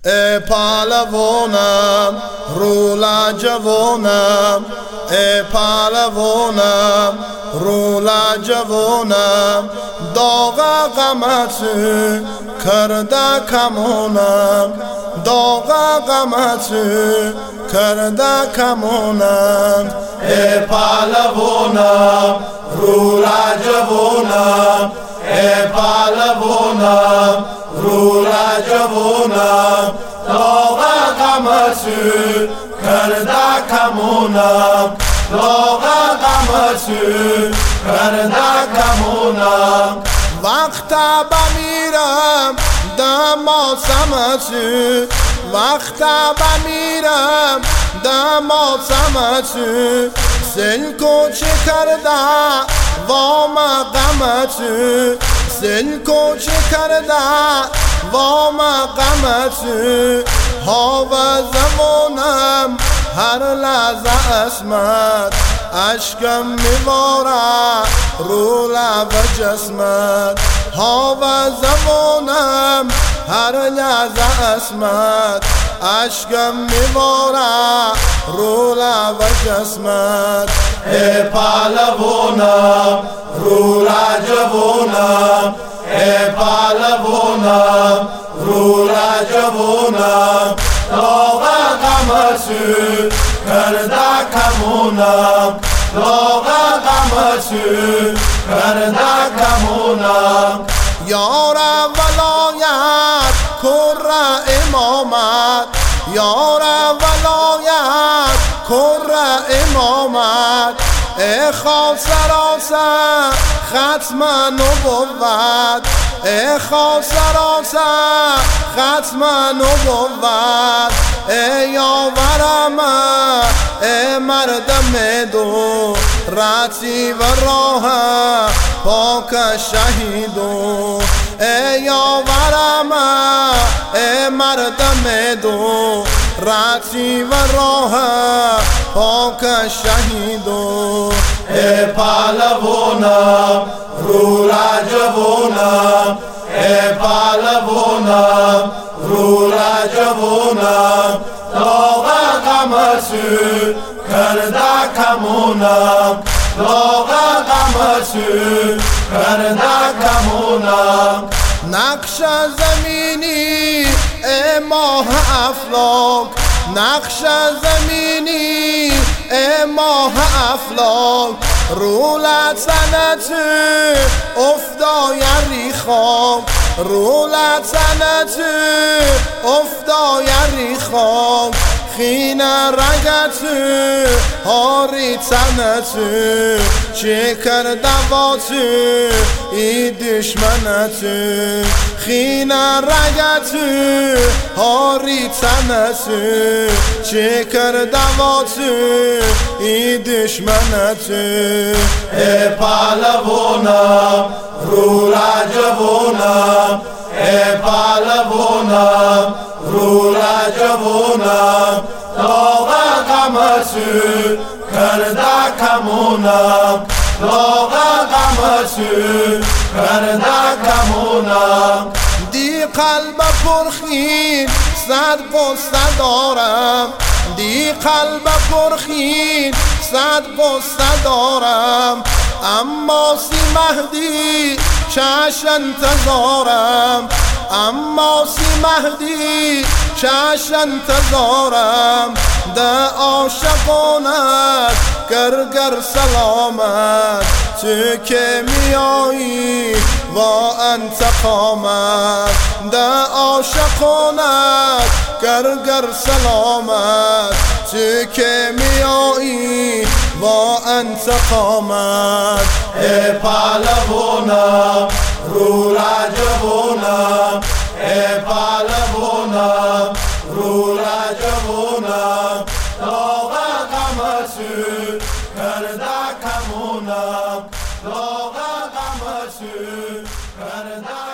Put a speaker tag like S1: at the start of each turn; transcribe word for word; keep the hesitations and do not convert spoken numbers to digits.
S1: ای پهلوانم رو لجوانم، ای پهلوانم رو لجوانم، داغ غمت کرده کمانم، داغ غمت کرده کمانم.
S2: ای پهلوانم رو لجوانم، ای پهلوانم رو لجوانم، داغ غمت کرده کمانم، داغ غمت کرده کمانم.
S1: وقت بمیرم دماسمت، وقت بمیرم دماسمت، سل کوچه کرده وام غمت، سل کوچه کرده وام غمت. ها و زمانم هر لحظه اسمت، اشکم میباره رو لب جسمت. ها و زمانم هر لحظه اسمت، اشکم میباره رو لب جسمت.
S2: ای پهلوانم رو لجوانم، ای پهلوانم رو لجوانم، داغ غمت کرده کمانم، داغ غمت کرده کمانم.
S1: یار ولایت کر امامت، یار ولایت کر امامت، ای خاک سراسر ختم نبوت، ای خاک سراسر ختم نبوت. ای یاورم ای مردم دو راتی و راه پاک شهیدو، ای یاورم ای مردم دو راتی و راه پاک شهیدو.
S2: ای پهلوانم رو لجوانم، ای پهلوانم رو لجوانم، داغ غمت کرده کمانم، داغ غمت کرده کمانم.
S1: نقش زمینی ای ماه افلاک، نقش زمینی ای ماه افلاک، رولت سنت افتای ریخام، رولت سنت افتای ریخام. خین رگت هاری تنت چه کرده وات ای دشمنت، خین رگت هاری تنت چه کرده وات ای دشمنت.
S2: ای پهلوانم رو لجوانم، ای پهلوانم رو لجوانم، داغ غمت کرده کمانم، داغ غمت کرده کمانم.
S1: دی قلب پرخین صد قصه دارم، دی قلب پرخین صد قصه دارم، اما سی مهدی چش انتظارم، اما سی مهدی چش انتظارم. ده عاشقانت گرگر سلامت، تو که میایی با انتقامت. ده عاشقانت گرگر سلامت، تو که میایی با انتقامت.
S2: ای پهلوانم رو لجوانم، ای پهلوانم رو لجوانم، داغ غمت کرده کمانم، داغ غمت کرده